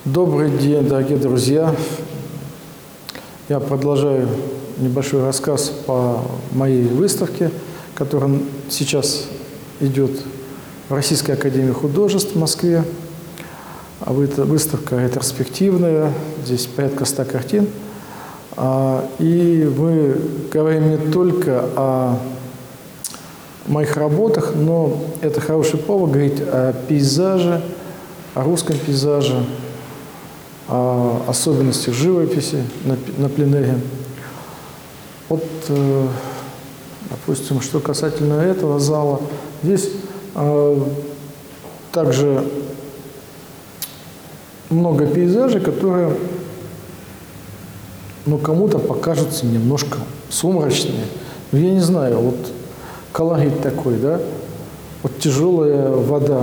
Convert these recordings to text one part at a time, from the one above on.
Добрый день, дорогие друзья! Я продолжаю небольшой рассказ по моей выставке, которая сейчас идет в Российской академии художеств в Москве. Выставка ретроспективная, здесь порядка 100 картин. И мы говорим не только о моих работах, но это хороший повод говорить о пейзаже, о русском пейзаже, о особенностях живописи на пленэре. Вот, допустим, что касательно этого зала, здесь также много пейзажей, которые, кому-то покажутся немножко сумрачные. Но я не знаю, вот колорит такой, да, вот тяжелая вода,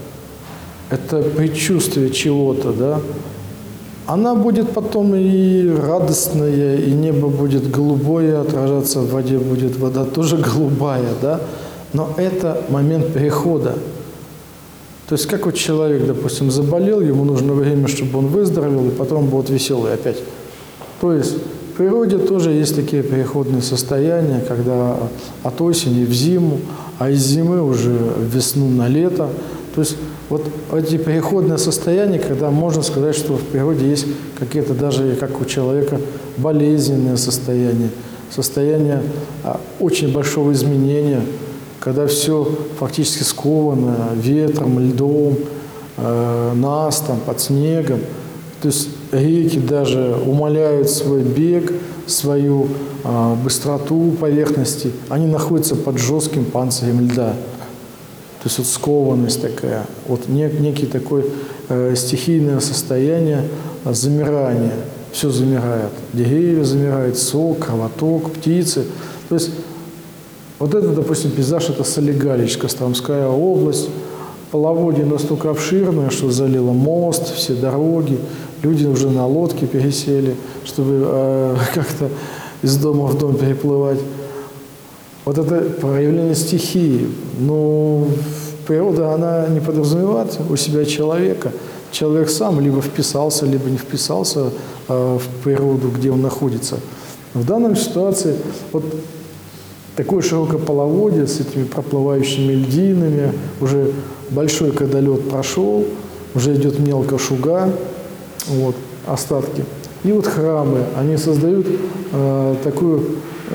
это предчувствие чего-то, да. Она будет потом и радостная, и небо будет голубое, отражаться в воде будет вода тоже голубая, да. Но это момент перехода. То есть как вот человек, допустим, заболел, ему нужно время, чтобы он выздоровел, и потом будет веселый опять. То есть в природе тоже есть такие переходные состояния, когда от осени в зиму, а из зимы уже в весну на лето. То есть вот эти переходные состояния, когда можно сказать, что в природе есть какие-то даже, как у человека, болезненные состояния, состояние очень большого изменения, когда все фактически сковано ветром, льдом, настом, под снегом. То есть реки даже умаляют свой бег, свою быстроту поверхности. Они находятся под жестким панцирем льда. То есть вот скованность такая, вот некий такой стихийное состояние замирания. Все замирает. Деревья замирают, сок, кровоток, птицы. То есть вот это, допустим, пейзаж, это Солигалич, Костромская область. Половодье настолько обширное, что залило мост, все дороги. Люди уже на лодке пересели, чтобы как-то из дома в дом переплывать. Вот это проявление стихии. Но природа, она не подразумевает у себя человека. Человек сам либо вписался, либо не вписался в природу, где он находится. В данной ситуации вот такое широкое половодье с этими проплывающими льдинами, уже большой, когда лед прошел, уже идет мелкая шуга, вот, остатки. И вот храмы, они создают такую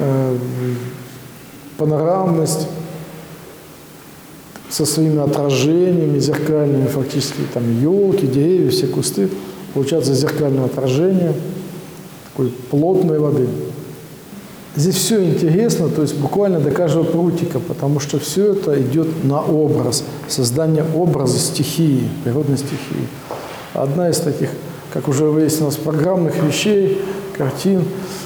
панорамность со своими отражениями зеркальными, фактически там елки, деревья, все кусты. Получается зеркальное отражение такой плотной воды. Здесь все интересно, то есть буквально до каждого прутика, потому что все это идет на образ, создание образа стихии, природной стихии. Одна из таких, как уже выяснилось, программных вещей, картин,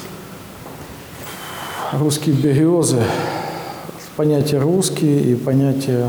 русские березы. Понятие «русские» и понятие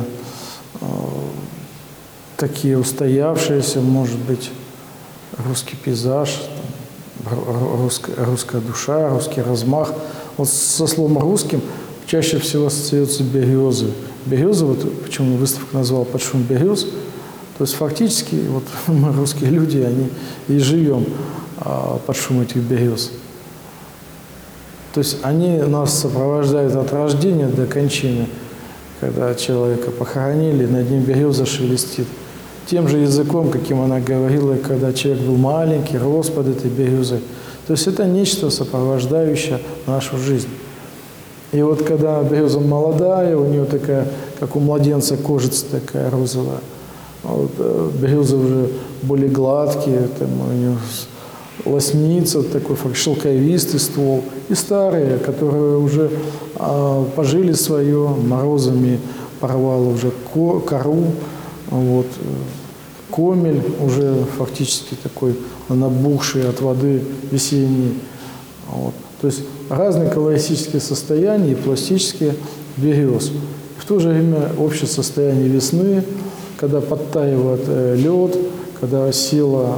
такие устоявшиеся, может быть, русский пейзаж, русская душа, русский размах. Вот со словом «русским» чаще всего ассоциируются березы. Березы, вот почему выставку назвал «Под шум берез», то есть фактически вот мы, русские люди, они и живем под шум этих берез. То есть они нас сопровождают от рождения до кончины, когда человека похоронили, над ним береза шелестит. Тем же языком, каким она говорила, когда человек был маленький, рос под этой березой. То есть это нечто, сопровождающее нашу жизнь. И вот когда береза молодая, у нее такая, как у младенца, кожица такая розовая. А вот березы уже более гладкие, там у нее лоснится, такой шелковистый ствол. И старые, которые уже пожили свое, морозами порвало уже кору, вот, комель уже фактически такой набухший от воды весенний. Вот. То есть разные колористические состояния и пластические берез. В то же время общее состояние весны, когда подтаивает лед, когда сел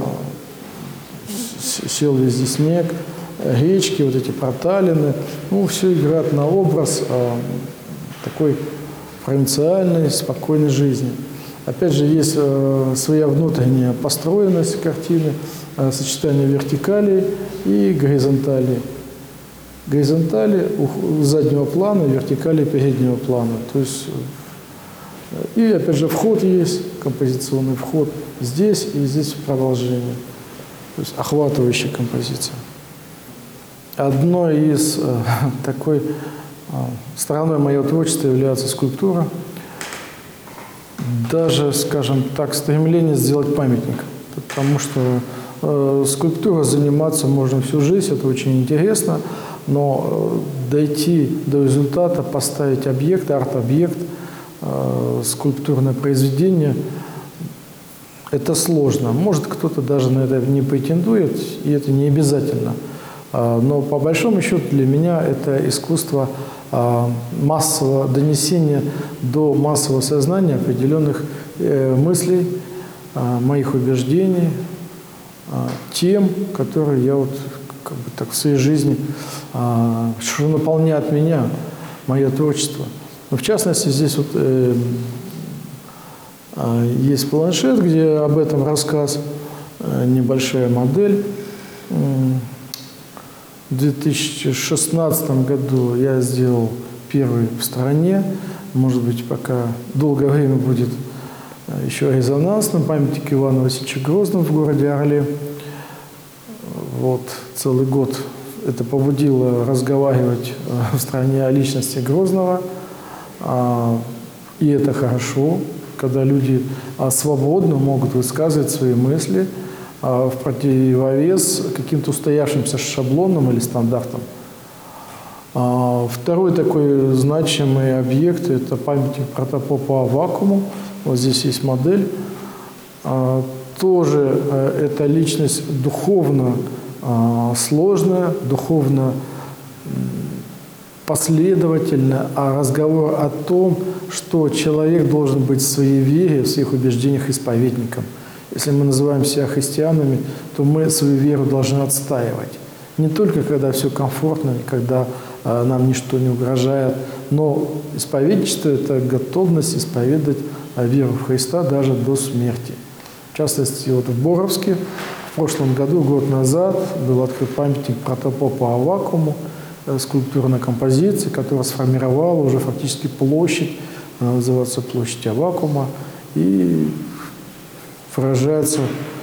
везде снег, речки, вот эти проталины, все играет на образ такой провинциальной, спокойной жизни. Опять же, есть своя внутренняя построенность картины, сочетание вертикали и горизонтали. Горизонтали заднего плана, вертикали переднего плана. То есть, и опять же вход есть, композиционный вход здесь и здесь в продолжении. То есть охватывающая композиция. Одной из такой стороной моего творчества является скульптура. Даже, скажем так, стремление сделать памятник. Потому что скульптурой заниматься можно всю жизнь, это очень интересно. Но дойти до результата, поставить объект, арт-объект, скульптурное произведение, это сложно. Может, кто-то даже на это не претендует, и это не обязательно. Но по большому счету для меня это искусство массового донесения до массового сознания определенных мыслей, моих убеждений, тем, которые я вот как бы так в своей жизни, что наполняет меня, мое творчество. Но в частности, здесь вот есть планшет, где об этом рассказ, небольшая модель. В 2016 году я сделал первый в стране. Может быть, пока долгое время будет еще резонансным. Памятник Ивану Васильевичу Грозному в городе Орле. Вот целый год это побудило разговаривать в стране о личности Грозного. И это хорошо, когда люди свободно могут высказывать свои мысли в противовес каким-то устоявшимся шаблонам или стандартам. Второй такой значимый объект – это памятник протопопу Аввакуму. Вот здесь есть модель. Тоже эта личность духовно сложная, духовно последовательная, а разговор о том, что человек должен быть в своей вере, в своих убеждениях исповедником. Если мы называем себя христианами, то мы свою веру должны отстаивать. Не только когда все комфортно, когда нам ничто не угрожает, но исповедничество – это готовность исповедать веру в Христа даже до смерти. В частности, вот в Боровске в прошлом году, год назад, был открыт памятник протопопу Аввакуму, скульптурной композиции, которая сформировала уже фактически площадь, она называется площадь Аввакума, и выражается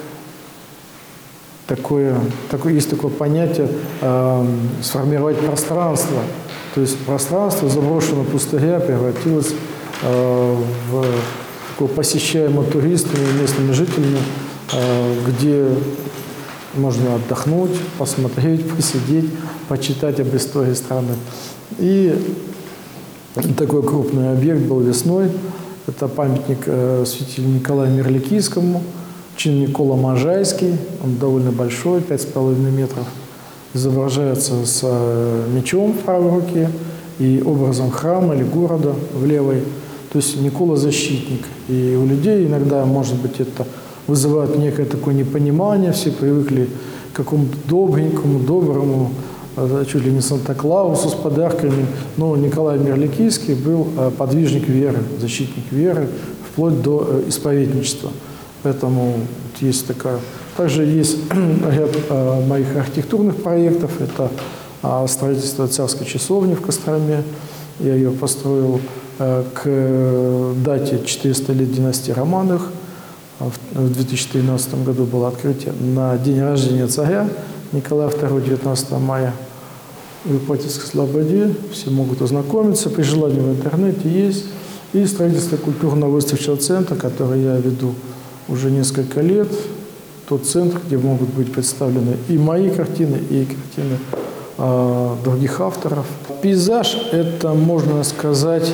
есть такое понятие сформировать пространство. То есть пространство заброшенного пустыря превратилось в такое посещаемое туристами и местными жителями, где можно отдохнуть, посмотреть, посидеть, почитать об истории страны. И такой крупный объект был весной. Это памятник святителю Николаю Мирликийскому, чин Никола Можайский. Он довольно большой, 5,5 метров. Изображается с мечом в правой руке и образом храма или города в левой. То есть Никола защитник. И у людей иногда, может быть, это вызывает некое такое непонимание. Все привыкли к какому-то добренькому, доброму, чуть ли не Санта-Клаусу с подарками. Но Николай Мирликийский был подвижник веры, защитник веры, вплоть до исповедничества. Поэтому вот есть такая... Также есть ряд моих архитектурных проектов. Это строительство царской часовни в Костроме. Я ее построил к дате 400 лет династии Романовых. В 2013 году было открытие на день рождения царя Николая II, 19 мая, в Ипатьевской Слободе. Все могут ознакомиться, при желании в интернете есть. И строительство культурно-выставочного центра, который я веду уже несколько лет. Тот центр, где могут быть представлены и мои картины, и картины других авторов. Пейзаж – это, можно сказать,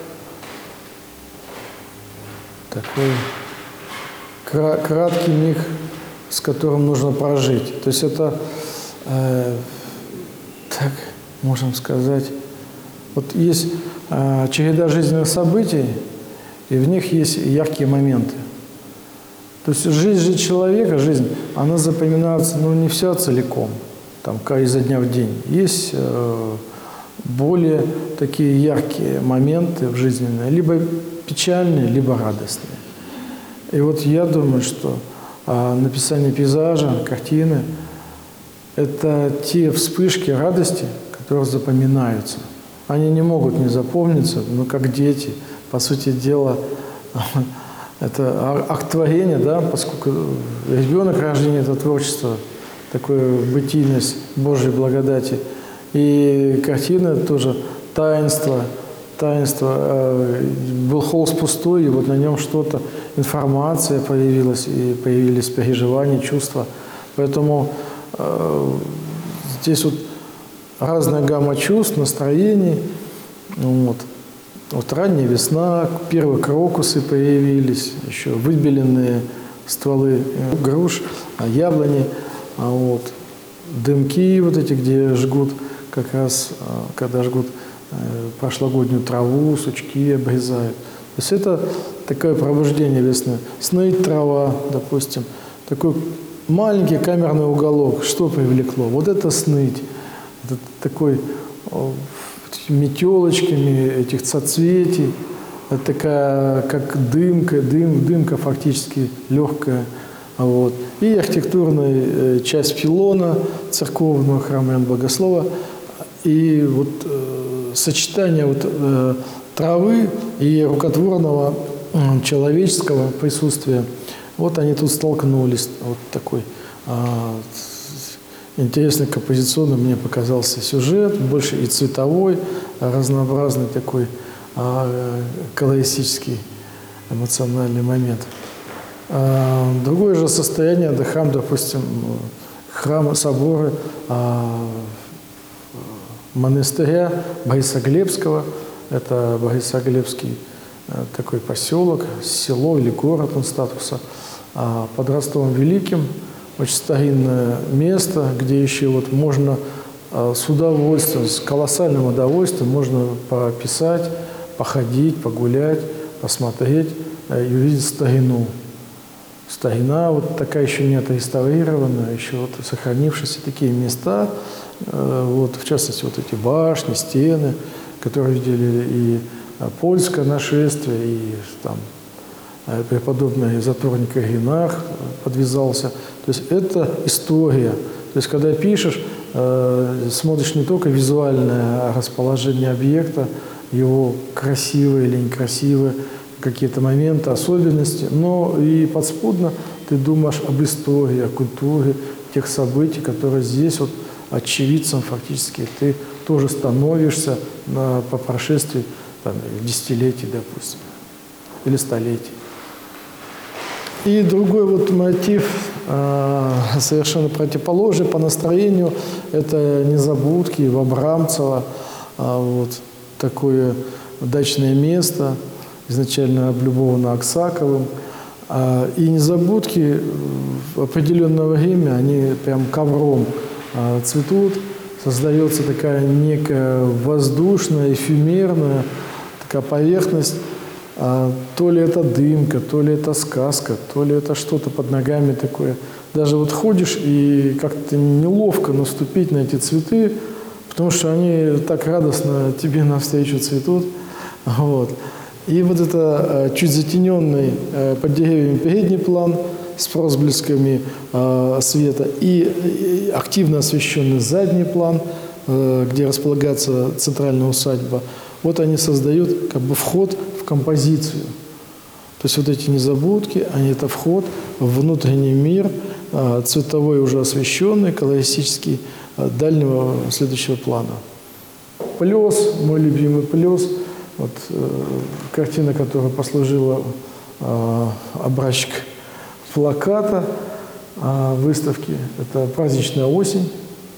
такой краткий миг, с которым нужно прожить. То есть это, так можем сказать, вот есть череда жизненных событий, и в них есть яркие моменты. То есть жизнь человека, она запоминается, не вся целиком, там, изо дня в день. Есть более такие яркие моменты в жизни, либо печальные, либо радостные. И вот я думаю, что написание пейзажа, картины – это те вспышки радости, которые запоминаются. Они не могут не запомниться, но как дети. По сути дела, это акт творения, да, поскольку ребенок рождения – это творчество, такое бытийность Божьей благодати. И картина тоже таинство. Был холст пустой, и вот на нем что-то, информация появилась, и появились переживания, чувства. Поэтому здесь вот разная гамма чувств, настроений. Вот ранняя весна, первые крокусы появились, еще выбеленные стволы груш, яблони, дымки вот эти, где жгут, как раз когда жгут прошлогоднюю траву, сучки обрезают. То есть это такое пробуждение весны. Сныть трава, допустим, такой маленький камерный уголок, что привлекло? Вот это сныть. Это такой метелочками этих соцветий, это такая, как дымка фактически легкая. Вот. И архитектурная часть пилона церковного храма Иоанна Богослова. И вот сочетание травы и рукотворного человеческого присутствия. Вот они тут столкнулись. Вот такой интересный композиционный мне показался сюжет, больше и цветовой, разнообразный такой колористический эмоциональный момент. Другое же состояние, храм, допустим, храмы, соборы монастыря Борисоглебского. Это Борисоглебский такой поселок, село или город он статуса. Под Ростовом Великим очень старинное место, где еще вот можно с удовольствием, с колоссальным удовольствием можно пописать, походить, погулять, посмотреть и увидеть старину. Старина вот такая еще не отреставрированная, еще вот сохранившиеся такие места, вот, в частности, вот эти башни, стены, которые видели и польское нашествие, и там преподобный затворник Игнах подвязался. То есть это история. То есть когда пишешь, смотришь не только визуальное расположение объекта, его красивые или некрасивые какие-то моменты, особенности, но и подспудно ты думаешь об истории, о культуре тех событий, которые здесь вот очевидцем фактически ты тоже становишься по прошествии десятилетий, допустим, или столетий. И другой вот мотив, совершенно противоположный по настроению, это Незабудки в Абрамцево, вот такое дачное место, изначально облюбовано Аксаковым. И Незабудки в определенное время, они прям ковром цветут, создается такая некая воздушная, эфемерная такая поверхность. То ли это дымка, то ли это сказка, то ли это что-то под ногами такое. Даже вот ходишь и как-то неловко наступить на эти цветы, потому что они так радостно тебе навстречу цветут. Вот. И вот это чуть затененный под деревьями передний план с проблесками света и активно освещенный задний план, где располагается центральная усадьба. Вот они создают как бы вход в композицию. То есть вот эти Незабудки, они это вход в внутренний мир, цветовой уже освещенный, колористический, дальнего следующего плана. Плес, мой любимый плес, вот, картина, которая послужила образчик плаката выставки, это «Праздничная осень».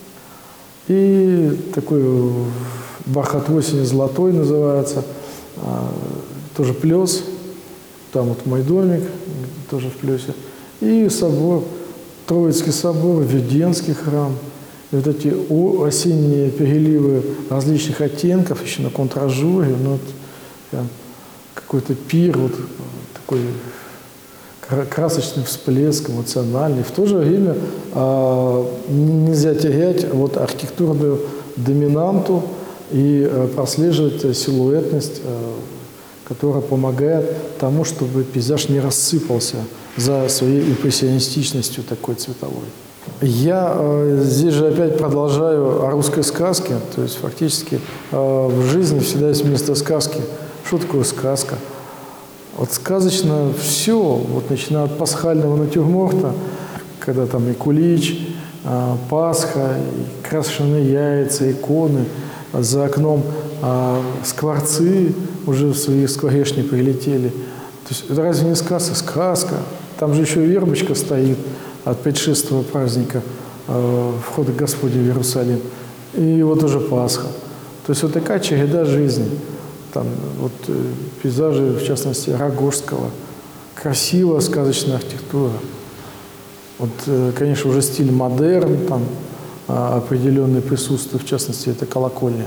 И такой «Бархат осени золотой» называется, тоже плес. Там вот мой домик, тоже в плесе. И собор, Троицкий собор, Введенский храм. И вот эти осенние переливы различных оттенков, еще на контражуре, ну, вот, какой-то пир, вот такой красочный всплеск, эмоциональный. В то же время нельзя терять вот архитектурную доминанту и прослеживать силуэтность, которая помогает тому, чтобы пейзаж не рассыпался за своей импрессионистичностью такой цветовой. Я здесь же опять продолжаю о русской сказке, то есть фактически в жизни всегда есть место сказки. Что такое сказка? Вот сказочно все, вот начиная от пасхального натюрморта, когда там и кулич, Пасха, и крашеные яйца, иконы, за окном скворцы уже в свои скворечни прилетели. То есть это разве не сказка? Сказка. Там же еще и вербочка стоит от предшествия праздника входа Господня в Иерусалим. И вот уже Пасха. То есть вот такая череда жизни. Там вот пейзажи, в частности, Рогожского. Красивая сказочная архитектура. Вот, конечно, уже стиль модерн, там определенное присутствие, в частности, это колокольня.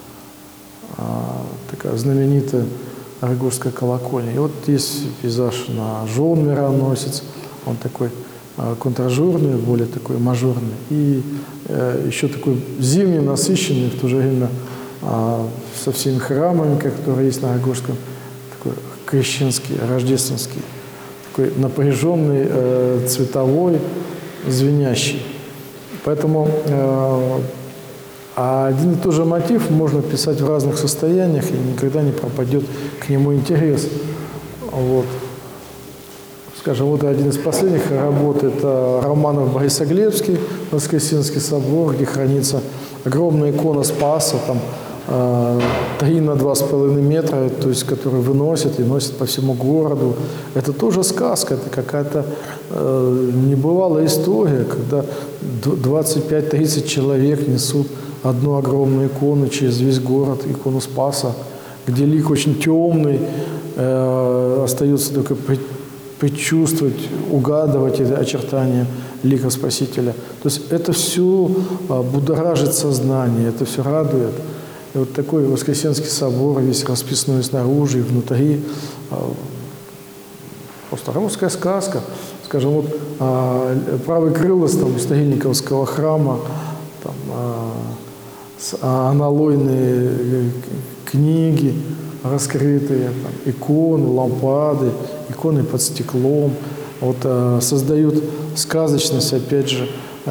Такая знаменитая Рогожская колокольня. И вот есть пейзаж на Жен мироносец, он такой контражурный, более такой мажорный. И еще такой зимний, насыщенный, в то же время со всеми храмами, которые есть на Рогожском, такой крещенский, рождественский, такой напряженный, цветовой, звенящий. Поэтому один и тот же мотив можно писать в разных состояниях, и никогда не пропадет к нему интерес. Вот. Скажем, вот один из последних работ – это Романов-Борисоглебский, Воскресенский собор, где хранится огромная икона Спаса, там 3 на 2,5 метра, то есть, который выносят и носят по всему городу. Это тоже сказка, это какая-то небывалая история, когда 25-30 человек несут одну огромную икону через весь город, икону Спаса, где лик очень темный, остается только предчувствовать, угадывать эти очертания лика Спасителя. То есть это все будоражит сознание, это все радует. И вот такой Воскресенский собор, весь расписной снаружи и внутри, просто русская сказка. Скажем, вот правый крылос там Стогильниковского храма, там, аналойные книги раскрытые, там, иконы, лампады, иконы под стеклом. Вот создают сказочность, опять же,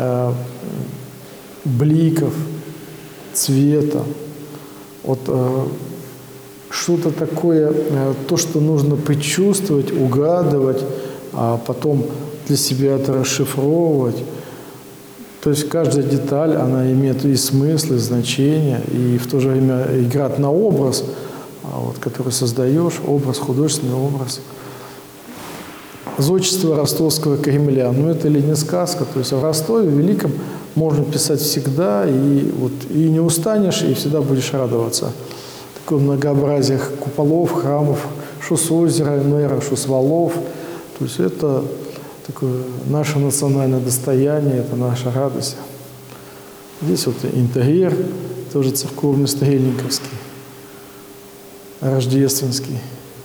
бликов, цвета. Вот что-то такое, то, что нужно предчувствовать, угадывать, а потом для себя это расшифровывать. То есть каждая деталь, она имеет и смысл, и значение, и в то же время играет на образ, вот, который создаешь, образ, художественный образ. Зодчество ростовского Кремля. Ну, это ли не сказка? То есть в Ростове Великом можно писать всегда, и, вот, и не устанешь, и всегда будешь радоваться. Такое многообразие куполов, храмов, что с озера Энера, что с валов. То есть это такое наше национальное достояние, это наша радость. Здесь вот интерьер, тоже церковный Стогильниковский, рождественский.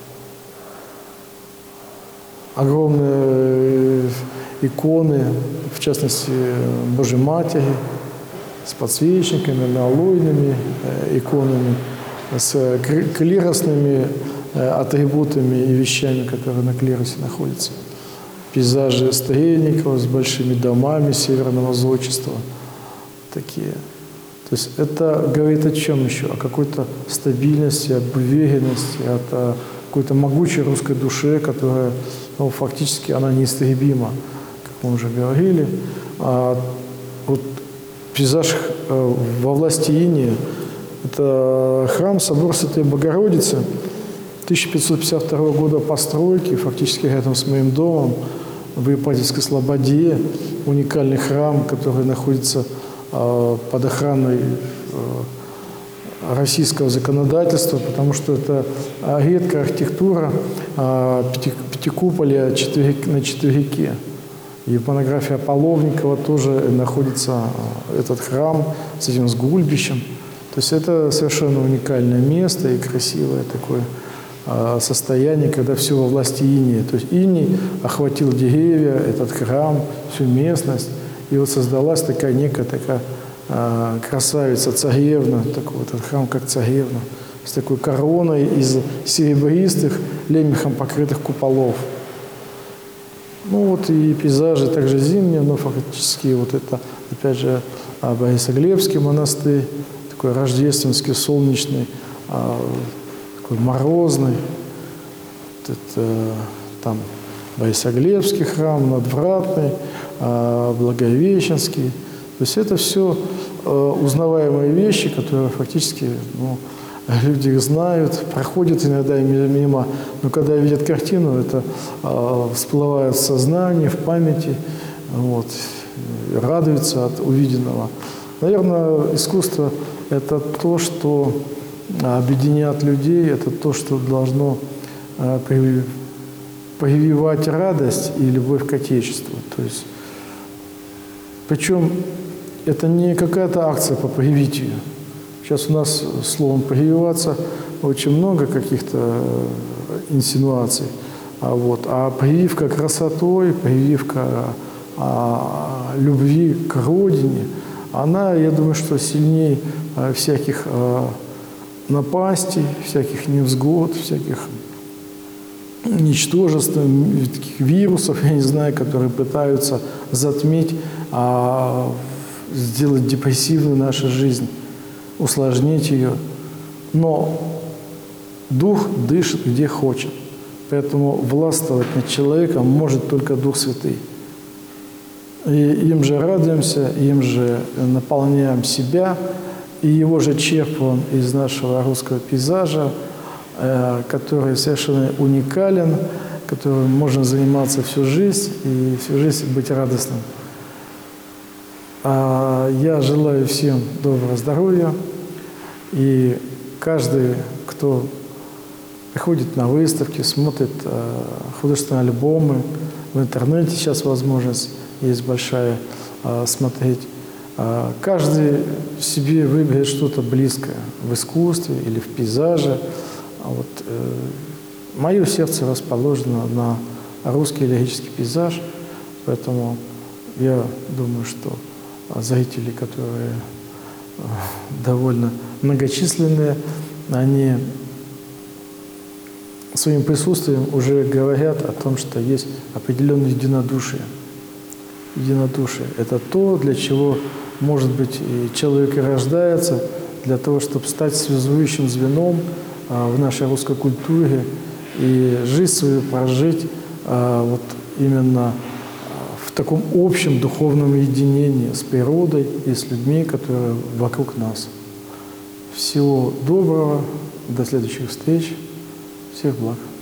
Огромные иконы, в частности, Божьей Матери, с подсвечниками, аллойными иконами, с клиросными атрибутами и вещами, которые на клиросе находятся. Пейзажи Стогильникова с большими домами северного зодчества. Такие. То есть это говорит о чем еще? О какой-то стабильности, об уверенности, о какой-то могучей русской душе, которая, ну, фактически, она неистребима, как мы уже говорили. Вот пейзаж во власти Инии – это храм, собор Святой Богородицы, 1552 года постройки, фактически рядом с моим домом, в Ипатьевской Слободе, уникальный храм, который находится под охраной российского законодательства, потому что это редкая архитектура пятикуполя на четверике. И в монографии Половникова тоже находится этот храм с этим гульбищем. То есть это совершенно уникальное место и красивое такое состояние, когда все во власти инии. То есть иней охватил деревья, этот храм, всю местность. И вот создалась такая некая такая красавица, царевна, такой вот этот храм, как царевна, с такой короной из серебристых, лемехом покрытых куполов. Ну вот и пейзажи также зимние, но фактически вот это, опять же, Борисоглебский монастырь, такой рождественский, солнечный, такой морозный. Вот это, там Борисоглебский храм, Надвратный, Благовещенский. То есть это все узнаваемые вещи, которые фактически люди их знают, проходят иногда мимо, но когда видят картину, это всплывает в сознании, в памяти, вот, радуются от увиденного. Наверное, искусство – это то, что объединяет людей, это то, что должно прививать радость и любовь к Отечеству. То есть, причем это не какая-то акция по привитию. Сейчас у нас словом «прививаться» очень много каких-то инсинуаций. А прививка красотой, прививка любви к родине, она, я думаю, что сильнее всяких напастей, всяких невзгод, всяких ничтожеств, вирусов, я не знаю, которые пытаются затмить, сделать депрессивной нашу жизнь, усложнить ее. Но Дух дышит где хочет. Поэтому властвовать над человеком может только Дух Святый. И им же радуемся, им же наполняем себя, и его же черпаем из нашего русского пейзажа, который совершенно уникален, которым можно заниматься всю жизнь и всю жизнь быть радостным. Я желаю всем доброго здоровья, и каждый, кто приходит на выставки, смотрит художественные альбомы, в интернете сейчас возможность есть большая смотреть, каждый себе выберет что-то близкое в искусстве или в пейзаже. Мое сердце расположено на русский лирический пейзаж, поэтому я думаю, что зрители, которые довольно многочисленные, они своим присутствием уже говорят о том, что есть определенное единодушие. Единодушие – это то, для чего, может быть, и человек и рождается, для того, чтобы стать связующим звеном в нашей русской культуре и жизнь свою прожить вот именно в таком общем духовном единении с природой и с людьми, которые вокруг нас. Всего доброго, до следующих встреч, всех благ.